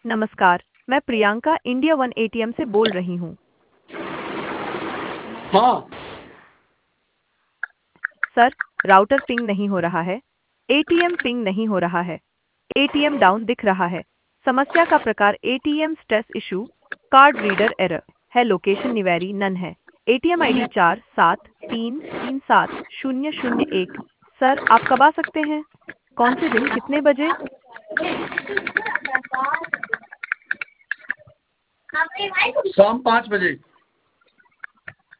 नमस्कार, मैं Priyanka India one ATM से बोल रही हूँ। हाँ। सर, राउटर पिंग नहीं हो रहा है। एटीएम पिंग नहीं हो रहा है। एटीएम डाउन दिख रहा है। समस्या का प्रकार ATM stress issue, card reader error है। लोकेशन निवेरी नन है। ATM ID 47337001। सर, आप कब आ सकते हैं? कौन से दिन, कितने बजे? शाम 5 बजे।